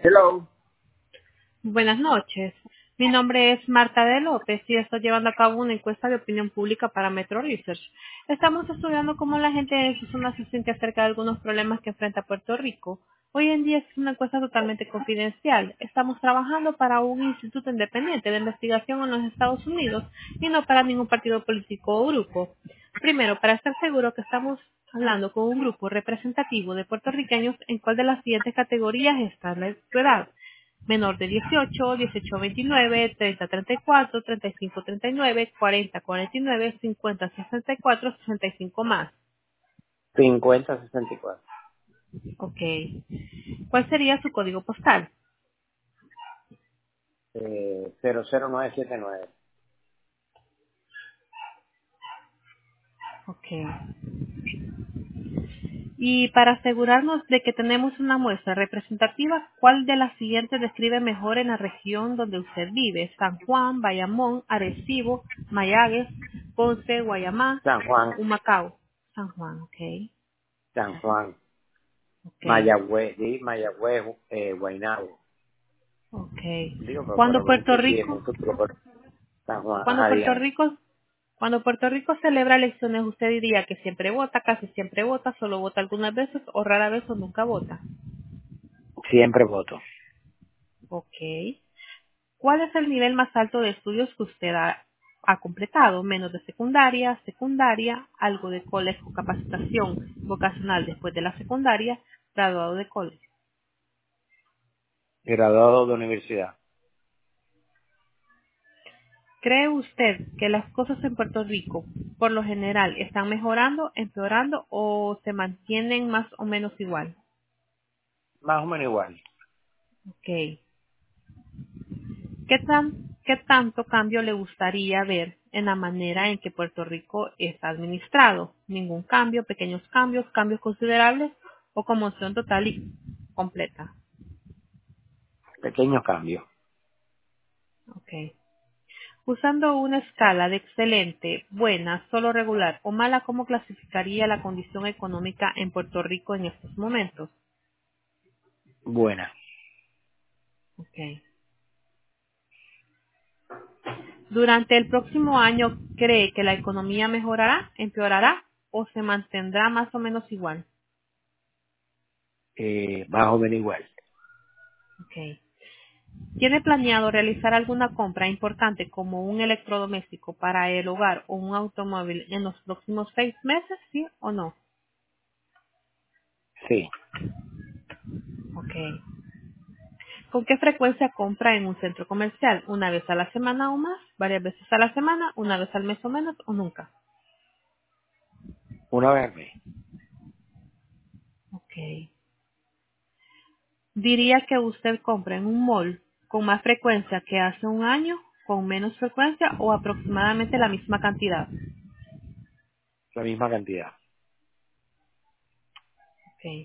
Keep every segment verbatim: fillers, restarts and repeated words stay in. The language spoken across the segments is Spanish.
Hello. Buenas noches. Mi nombre es Marta de López y estoy llevando a cabo una encuesta de opinión pública para Metro Research. Estamos estudiando cómo la gente en su zona se siente acerca de algunos problemas que enfrenta Puerto Rico. Hoy en día es una encuesta totalmente confidencial. Estamos trabajando para un instituto independiente de investigación en los Estados Unidos y no para ningún partido político o grupo. Primero, para estar seguro que estamos hablando con un grupo representativo de puertorriqueños, ¿en cuál de las siguientes categorías está la tu edad? Menor de dieciocho, dieciocho a veintinueve, treinta a treinta y cuatro, treinta y cinco a treinta y nueve, cuarenta a cuarenta y nueve, cincuenta a sesenta y cuatro, sesenta y cinco más. cincuenta sesenta y cuatro. Ok. ¿Cuál sería su código postal? Eh, cero cero nueve siete nueve. Ok. Y para asegurarnos de que tenemos una muestra representativa, ¿cuál de las siguientes describe mejor en la región donde usted vive? San Juan, Bayamón, Arecibo, Mayagüez, Ponce, Guayamá, San Juan. Humacao. San Juan, ok. San Juan. Ok. Mayagüez. Sí, Mayagüez, eh, Guaynabo. Ok. Digo, pero Cuando probablemente Puerto sí, en un Rico futuro. Pero San Juan. Cuando Ajá, Puerto dígame. Rico, cuando Puerto Rico celebra elecciones, usted diría que siempre vota, casi siempre vota, solo vota algunas veces o rara vez o nunca vota. Siempre voto. Ok. ¿Cuál es el nivel más alto de estudios que usted ha, ha completado? Menos de secundaria, secundaria, algo de colegio o capacitación vocacional después de la secundaria, graduado de colegio. Graduado de universidad. ¿Cree usted que las cosas en Puerto Rico, por lo general, están mejorando, empeorando o se mantienen más o menos igual? Más o menos igual. Ok. ¿Qué tan, qué tanto cambio le gustaría ver en la manera en que Puerto Rico está administrado? ¿Ningún cambio, pequeños cambios, cambios considerables o conmoción total y completa? Pequeños cambios. Okay. Usando una escala de excelente, buena, solo regular o mala, ¿cómo clasificaría la condición económica en Puerto Rico en estos momentos? Buena. Okay. Durante el próximo año, ¿cree que la economía mejorará, empeorará o se mantendrá más o menos igual? Eh, más o menos igual. Okay. ¿Tiene planeado realizar alguna compra importante como un electrodoméstico para el hogar o un automóvil en los próximos seis meses, sí o no? Sí. Ok. ¿Con qué frecuencia compra en un centro comercial? ¿Una vez a la semana o más? ¿Varias veces a la semana? ¿Una vez al mes o menos? ¿O nunca? Una vez al mes. Ok. ¿Diría que usted compra en un mall con más frecuencia que hace un año, con menos frecuencia o aproximadamente la misma cantidad? La misma cantidad. Ok.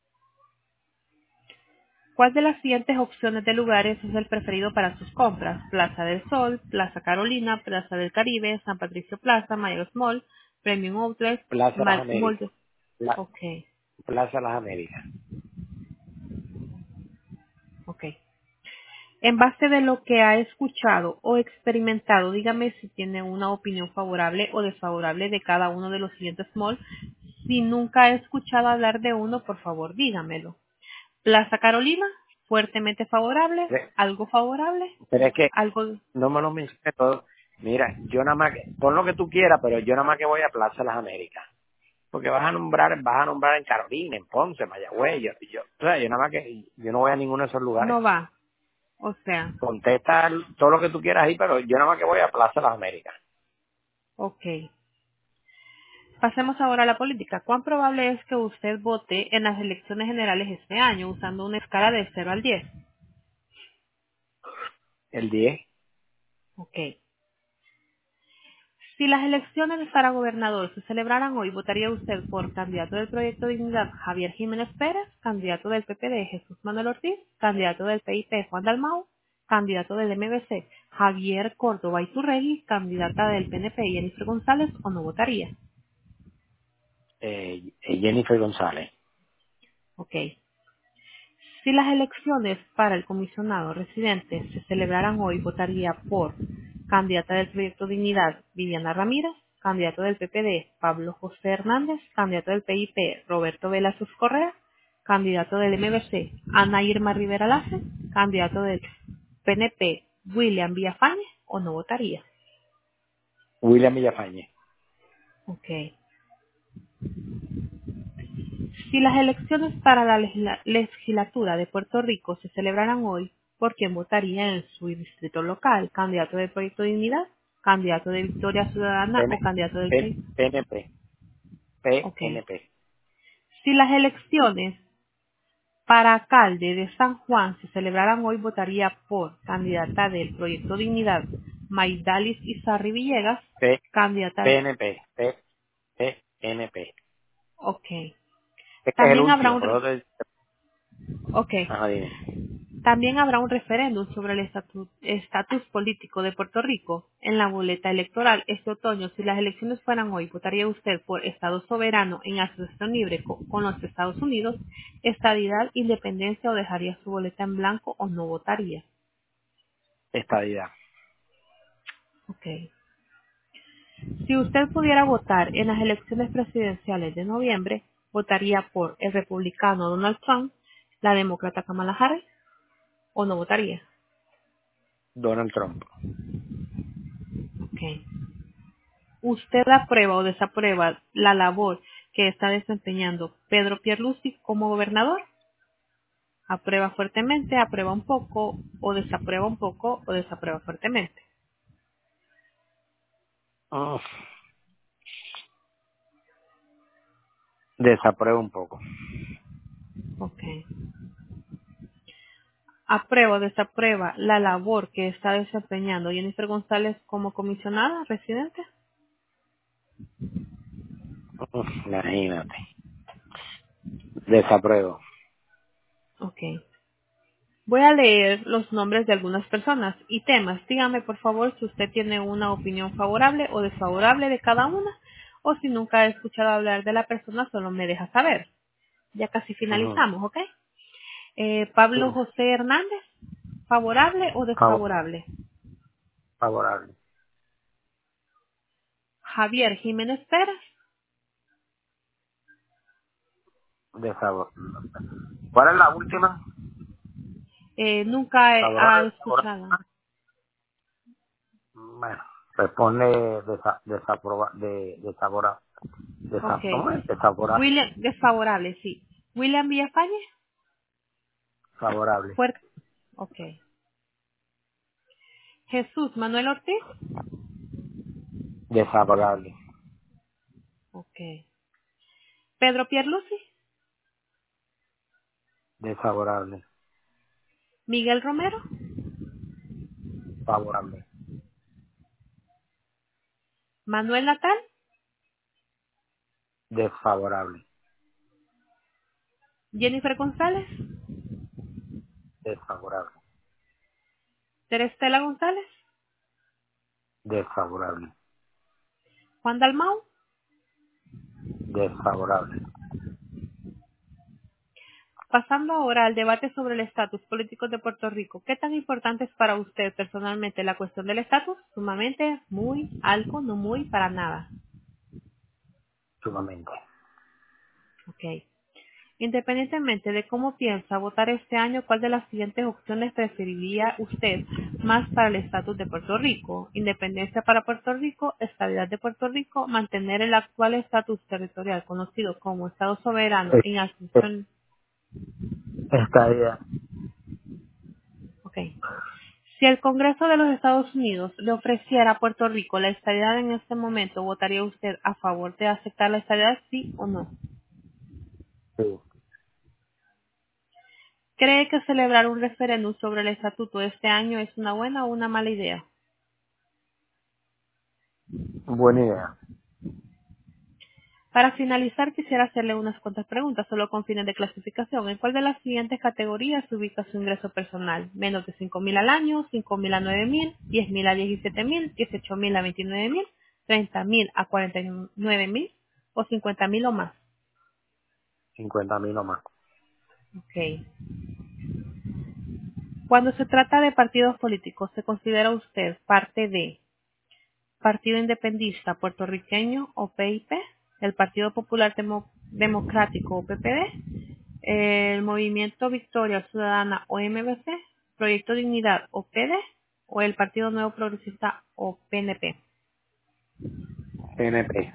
¿Cuál de las siguientes opciones de lugares es el preferido para sus compras? Plaza del Sol, Plaza Carolina, Plaza del Caribe, San Patricio Plaza, Mayos Mall, Premium Outlet, Plaza Las Mal Mall Américas. de... La, Ok, Plaza Las Américas. ok. En base de lo que ha escuchado o experimentado, dígame si tiene una opinión favorable o desfavorable de cada uno de los siguientes malls. Si nunca ha escuchado hablar de uno, por favor, dígamelo. Plaza Carolina, fuertemente favorable, Pe- algo favorable, Pero es que algo... no me lo menciones todo. Mira, yo nada más, que, pon lo que tú quieras, pero yo nada más que voy a Plaza Las Américas. Porque vas a nombrar, vas a nombrar en Carolina, en Ponce, Mayagüez, yo, yo, o sea, yo nada más que, yo no voy a ninguno de esos lugares. No va. O sea, Contesta todo lo que tú quieras ahí, pero yo nada más que voy a Plaza Las Américas. ok. Pasemos ahora a la política. ¿Cuán probable es que usted vote en las elecciones generales este año usando una escala de cero al diez? El diez. Ok. Si las elecciones para gobernador se celebraran hoy, ¿votaría usted por candidato del Proyecto Dignidad Javier Jiménez Pérez, candidato del P P D Jesús Manuel Ortiz, candidato del P I P Juan Dalmau, candidato del M B C Javier Córdoba Iturregui, candidata del P N P Jennifer González o no votaría? Eh, eh, Jennifer González. Ok. Si las elecciones para el comisionado residente se celebraran hoy, votaría por candidata del Proyecto Dignidad, Viviana Ramírez; candidato del P P D, Pablo José Hernández; candidato del P I P, Roberto Velázquez Correa; candidato del M V C, Ana Irma Rivera Lace; candidato del P N P, William Villafañe, o no votaría. William Villafañe. Ok. Si las elecciones para la legisla- legislatura de Puerto Rico se celebraran hoy, ¿por quién votaría en su distrito local? ¿Candidato del Proyecto Dignidad, candidato de Victoria Ciudadana o PN, candidato del P I P? P N P. Ok. P N P. Si las elecciones para alcalde de San Juan se celebraran hoy, votaría por candidata del Proyecto Dignidad, Maidalis Izarri Villegas; P, candidata del... PNP. P, PNP. Ok. Este es el También habrá último, un... por re- lo tanto, Ok. ajá, dime. También habrá un referéndum sobre el estatu- estatus político de Puerto Rico en la boleta electoral este otoño. Si las elecciones fueran hoy, ¿votaría usted por Estado soberano en asociación libre co- con los Estados Unidos, estadidad, independencia, o dejaría su boleta en blanco o no votaría? Estadidad. Ok. Si usted pudiera votar en las elecciones presidenciales de noviembre, ¿votaría por el republicano Donald Trump, la demócrata Kamala Harris, o no votaría? Donald Trump. Ok. ¿Usted aprueba o desaprueba la labor que está desempeñando Pedro Pierluisi como gobernador? ¿Aprueba fuertemente, aprueba un poco, o desaprueba un poco, o desaprueba fuertemente? Mm, Desapruebo un poco. Ok. ¿Aprueba o desaprueba la labor que está desempeñando Jennifer González como comisionada residente? Mm, Imagínate. Desapruebo. Ok. Voy a leer los nombres de algunas personas y temas. Dígame, por favor, si usted tiene una opinión favorable o desfavorable de cada una, o si nunca ha escuchado hablar de la persona, solo me deja saber. Ya casi Ujú. finalizamos, ¿ok? Eh, Pablo Sí. José Hernández, ¿favorable o Favor- desfavorable? Favorable. Javier Jiménez Pérez, Desfavorable. ¿Cuál es la última? eh, nunca he- ha Favorable. Favorable. escuchado. Bueno, responde desa, desaproba, de, desabora, Ok. desa, ¿cómo es? Desabora, William, desfavorable, sí. William Villafañe, favorable. fuerte. Ok. Jesús Manuel Ortiz, Desfavorable. ok. Pedro Pierluisi, Desfavorable. Miguel Romero, Favorable. Manuel Natal, Desfavorable. Jennifer González, Desfavorable. Terestela González, Desfavorable. Juan Dalmau. Desfavorable. Pasando ahora al debate sobre el estatus político de Puerto Rico, ¿qué tan importante es para usted personalmente la cuestión del estatus? Sumamente, muy, algo, no muy, para nada. Sumamente. Ok. Independientemente de cómo piensa votar este año, ¿cuál de las siguientes opciones preferiría usted más para el estatus de Puerto Rico? Independencia para Puerto Rico, estabilidad de Puerto Rico, mantener el actual estatus territorial conocido como Estado soberano Es- en es- asunción. Esta idea. Ok. Si el Congreso de los Estados Unidos le ofreciera a Puerto Rico la estabilidad en este momento, ¿votaría usted a favor de aceptar la estabilidad, sí o no? Sí. ¿Cree que celebrar un referéndum sobre el estatuto este año es una buena o una mala idea? Buena idea. Para finalizar, quisiera hacerle unas cuantas preguntas, solo con fines de clasificación. ¿En cuál de las siguientes categorías se ubica su ingreso personal? ¿Menos de cinco mil al año, cinco mil a nueve mil, diez mil a diecisiete mil, dieciocho mil a veintinueve mil, treinta mil a cuarenta y nueve mil o cincuenta mil o más? Cincuenta mil o más. Ok. Cuando se trata de partidos políticos, ¿se considera usted parte de Partido Independentista Puertorriqueño o P I P, el Partido Popular Demo- Democrático o P P D, el Movimiento Victoria Ciudadana o M V C, Proyecto Dignidad o P D, o el Partido Nuevo Progresista o P N P? P N P.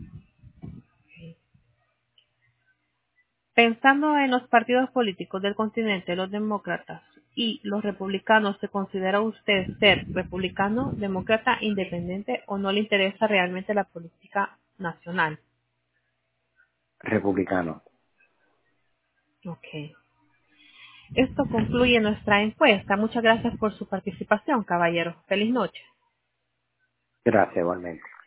Pensando en los partidos políticos del continente, los demócratas y los republicanos, ¿se considera usted ser republicano, demócrata, independiente o no le interesa realmente la política nacional? Republicano. Ok. Esto concluye nuestra encuesta. Muchas gracias por su participación, caballero. Feliz noche. Gracias, igualmente.